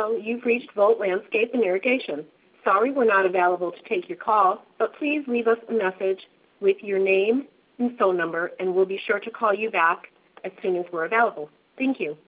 Hello, you've reached Volt Landscape and Irrigation. Sorry we're not available to take your call, but please leave us a message with your name and phone number, and we'll be sure to call you back as soon as we're available. Thank you.